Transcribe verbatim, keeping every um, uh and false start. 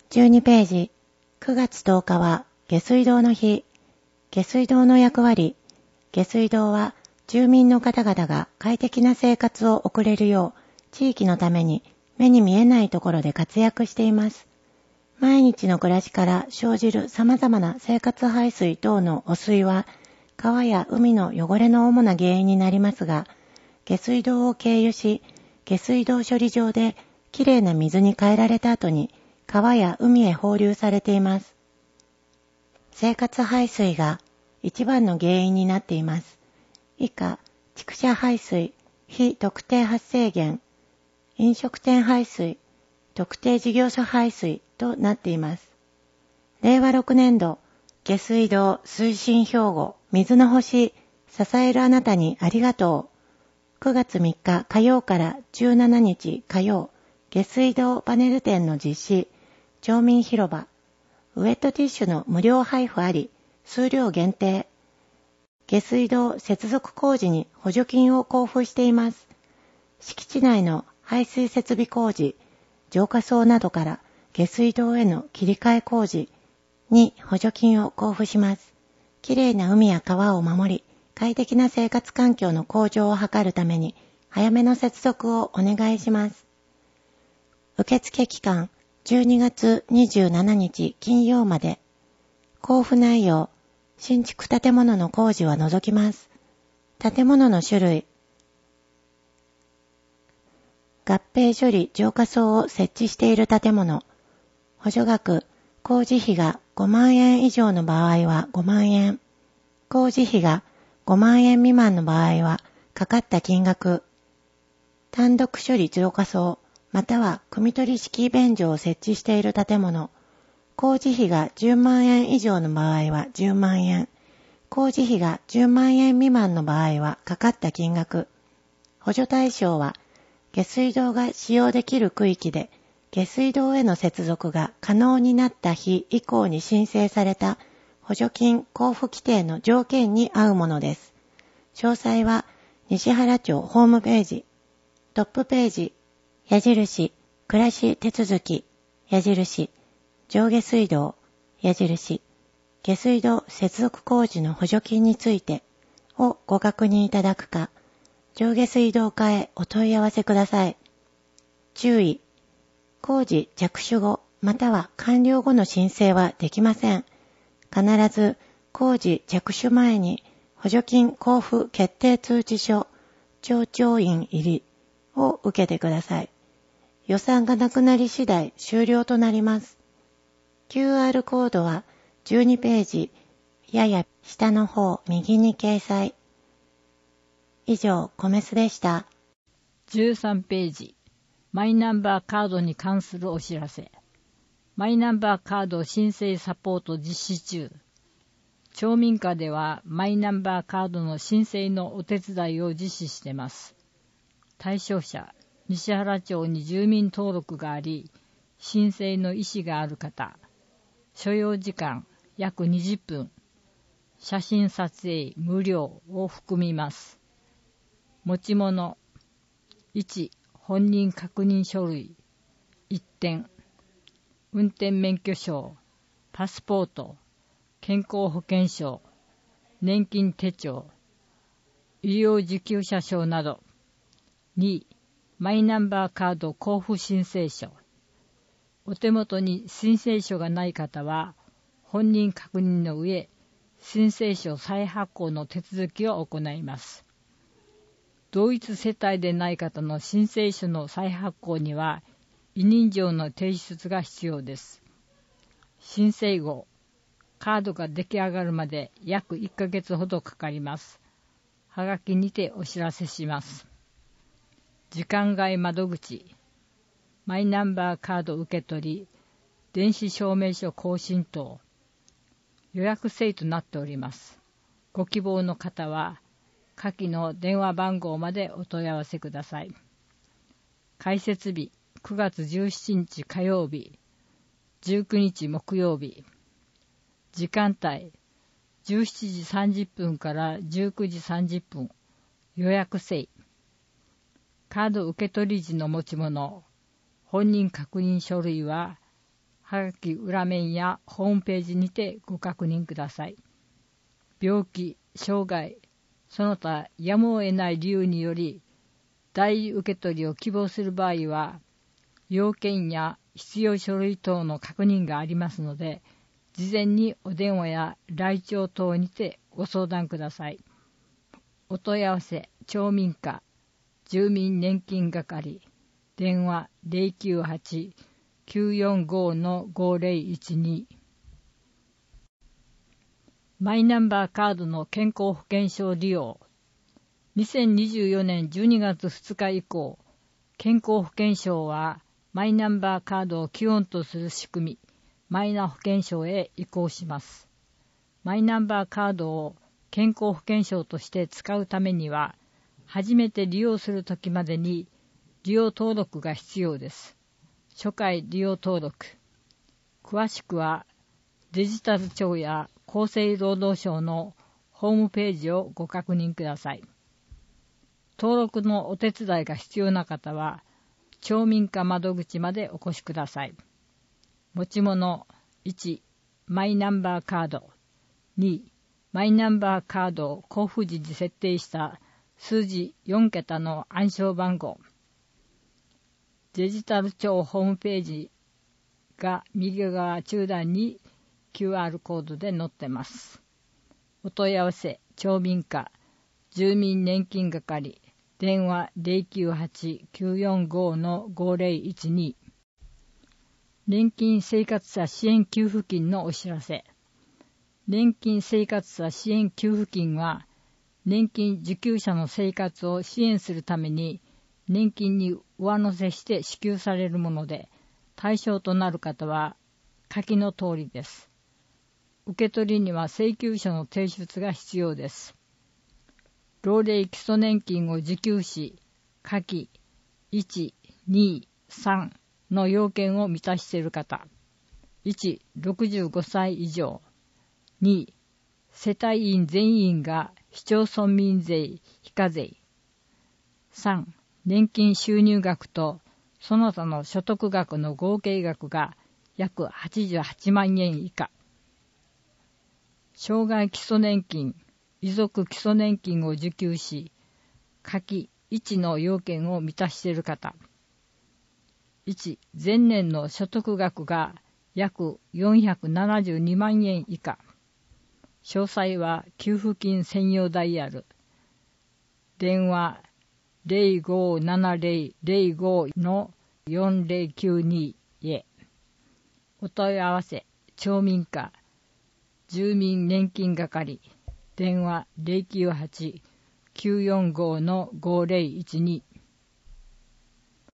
じゅうにページ、くがつとおかは下水道の日。下水道の役割。下水道は住民の方々が快適な生活を送れるよう、地域のために目に見えないところで活躍しています。毎日の暮らしから生じる様々な生活排水等の汚水は、川や海の汚れの主な原因になりますが、下水道を経由し、下水道処理場できれいな水に変えられた後に、川や海へ放流されています。生活排水が一番の原因になっています。以下、畜舎排水、非特定発生源、飲食店排水、特定事業所排水となっています。れいわろくねんど、下水道推進標語、水の星、支えるあなたにありがとう。くがつみっか火曜からじゅうしちにち火曜、下水道パネル展の実施、町民広場、ウェットティッシュの無料配布あり、数量限定。下水道接続工事に補助金を交付しています。敷地内の排水設備工事、浄化槽などから下水道への切り替え工事に補助金を交付します。きれいな海や川を守り、快適な生活環境の向上を図るために、早めの接続をお願いします。受付期間、じゅうにがつにじゅうしちにち金曜まで。交付内容、新築建物の工事は除きます。建物の種類、合併処理浄化槽を設置している建物。補助額、工事費がごまんえん以上の場合はごまんえん。工事費がごまんえん未満の場合はかかった金額。単独処理浄化槽、または汲み取り式便所を設置している建物。工事費がじゅうまんえん以上の場合はじゅうまんえん。工事費がじゅうまんえん未満の場合はかかった金額。補助対象は、下水道が使用できる区域で、下水道への接続が可能になった日以降に申請された補助金交付規定の条件に合うものです。詳細は、西原町ホームページ、トップページ、矢印、暮らし手続き、矢印、上下水道、矢印、下水道接続工事の補助金についてをご確認いただくか、上下水道課へお問い合わせください。注意、工事着手後または完了後の申請はできません。必ず工事着手前に補助金交付決定通知書、町長院入りを受けてください。予算がなくなり次第終了となります。キューアール コードはじゅうにページ、やや下の方右に掲載。以上、コメスでした。 じゅうさんページ、マイナンバーカードに関するお知らせ。マイナンバーカード申請サポート実施中。町民課ではマイナンバーカードの申請のお手伝いを実施しています。対象者、西原町に住民登録があり、申請の意思がある方、所要時間約にじゅっぷん、写真撮影無料を含みます。持ち物、いち、本人確認書類、いってん、運転免許証、パスポート、健康保険証、年金手帳、医療受給者証など。に、マイナンバーカード交付申請書。お手元に申請書がない方は、本人確認の上、申請書再発行の手続きを行います。同一世帯でない方の申請書の再発行には、委任状の提出が必要です。申請後、カードが出来上がるまで約いっかげつほどかかります。はがきにてお知らせします。時間外窓口、マイナンバーカード受け取り、電子証明書更新等、予約制となっております。ご希望の方は、下記の電話番号までお問い合わせください。開設日、くがつじゅうしちにち火曜日、じゅうくにち木曜日。時間帯、じゅうしちじさんじゅっぷんからじゅうくじさんじゅっぷん、予約制。カード受け取り時の持ち物、本人確認書類は、 はがき裏面やホームページにてご確認ください。病気、障害、その他やむを得ない理由により代理受け取りを希望する場合は、要件や必要書類等の確認がありますので、事前にお電話や来庁等にてご相談ください。お問い合わせ、町民課住民年金係、電話 ゼロきゅうはち きゅうよんご ごゼロいちに。マイナンバーカードの健康保険証利用。にせんにじゅうよねんじゅうにがつふつか以降、健康保険証はマイナンバーカードを基本とする仕組み、マイナ保険証へ移行します。マイナンバーカードを健康保険証として使うためには、初めて利用するときまでに利用登録が必要です。初回利用登録。詳しくはデジタル庁や厚生労働省のホームページをご確認ください。登録のお手伝いが必要な方は、町民課窓口までお越しください。持ち物いち、マイナンバーカード。に、マイナンバーカードを交付時に設定した数字よんけたの暗証番号。デジタル庁ホームページが右側中段に キューアール コードで載ってます。お問い合わせ、町民課住民年金係。電話 ゼロきゅうはち きゅうよんご ごゼロいちに。年金生活者支援給付金のお知らせ。年金生活者支援給付金は、年金受給者の生活を支援するために、年金に上乗せして支給されるもので、対象となる方は下記の通りです。受け取りには請求書の提出が必要です。老齢基礎年金を受給し、下記いち、に、さんの要件を満たしている方。いち、ろくじゅうごさい以上。に、世帯員全員が市町村民税非課税。さん、年金収入額とその他の所得額の合計額が約はちじゅうはちまんえん以下。障害基礎年金、遺族基礎年金を受給し、下記いちの要件を満たしている方。いち、前年の所得額が約よんひゃくななじゅうにまんえん以下。詳細は給付金専用ダイヤル。電話 ゼロごーななゼロ ゼロご のよんゼロきゅうに へ。お問い合わせ、町民課住民年金係。電話 ゼロきゅうはち きゅうよんご ごゼロいちに。